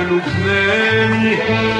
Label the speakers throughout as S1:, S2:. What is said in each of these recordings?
S1: لبناني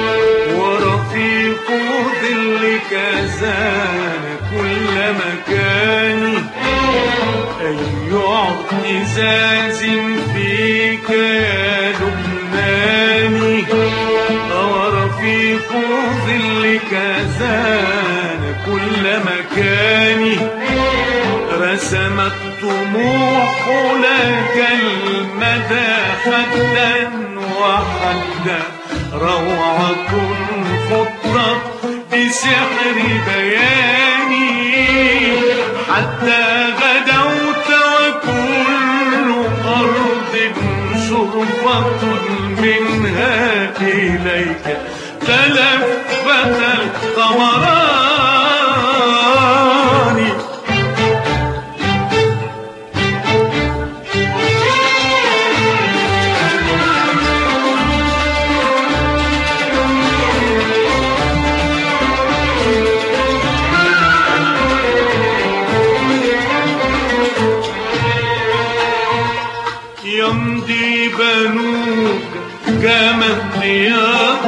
S1: ورفيق ظلك زان كل مكاني. أي اعتزاز فيك يا لبناني ورفيق ظلك زان كل مكاني. رسمت طموح لك المدى حدا وحدا روعة خطت بسحر بياني. حتى غدوت وكل أرض شرفة منها إليك تلفت القمران. يمضي بنوك كما الضياء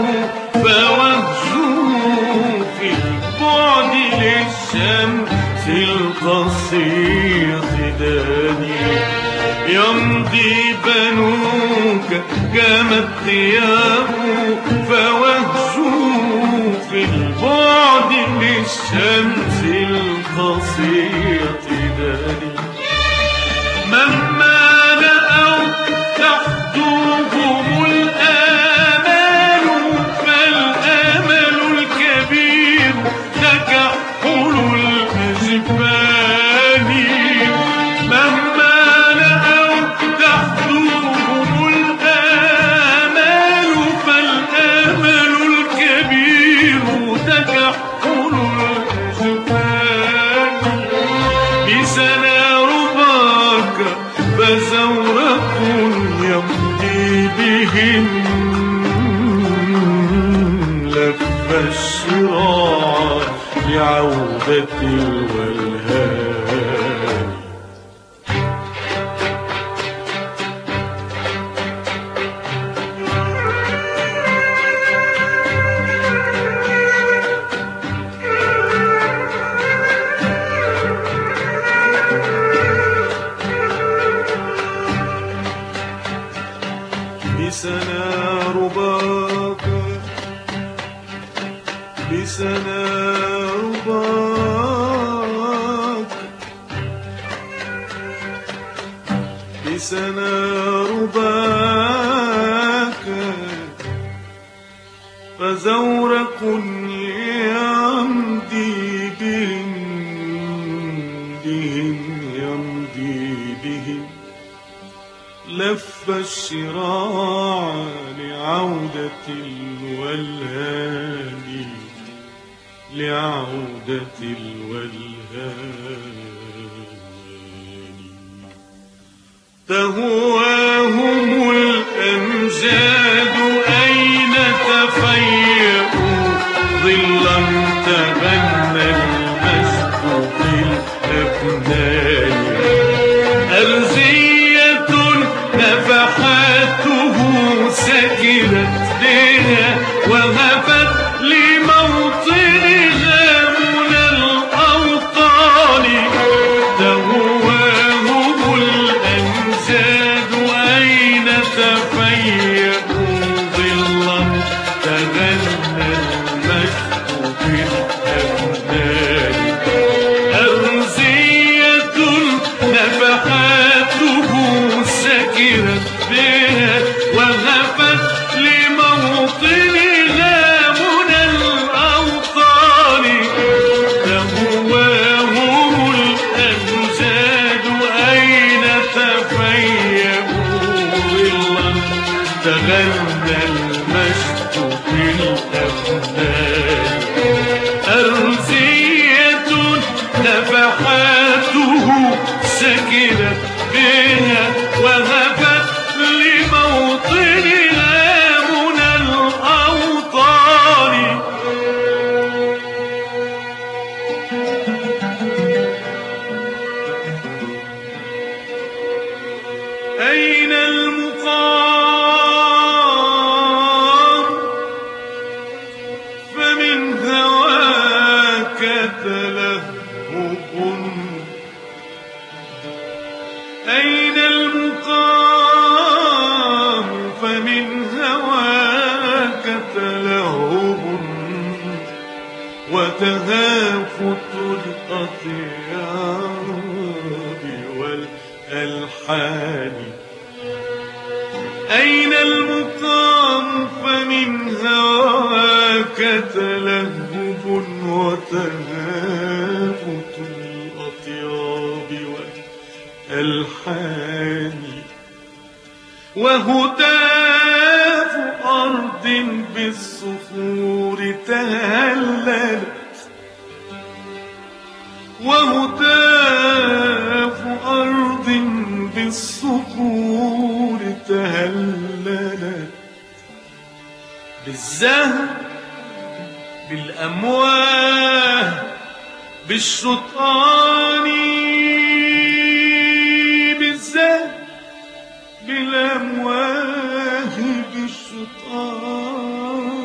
S1: فوهجوا في البعد للشمس القصية داني. يمضي بنوك كما الضياء فوهجوا في البعد للشمس القصية داني. مهما تحدوهم الآمال فالآمل الكبير تكحل الأجفان. مهما لأوا تحدوهم الآمال فالآمل الكبير تكحل الأجفان. بسنا رباك فزورق يمضي بهم لف الشراع لعودة الولهان. بسنا رباك بسنا رباك بسنا رباك فزورق يمضي بهم يمضي بهم لف الشراع لعودة الولهان لعودة الولهان. تهواهم الأمجاد أين تفيئوا ظلا تغنى المجد بالأبنان. أرزية نفحاته سكنت بها وهفت لموطنها من الأوطان. تهواهم الأمجاد أين تفيئوا ظلا تغنى المجد بالأبنان. أرزية نفحاته سكنت بها وهفت لموطنها من الأوطان. تهواهم الأمجاد أين تفيئوا ظلا تغنى المجد بالأبنان. أرزية نفحاته سكنت بها وهفت لموطنها من الأوطان. أين المقام وتهافت الأطيار والألحان. أين المقام فمن هواك تلهب وتهافت الأطياب والألحان. وهتاف أرض بالصخور تهللت، وهتاف أرض بالصخور تهللت، بالزهر بالأمواه بالشطآن، بالزهر بالأمواه بالشطآن.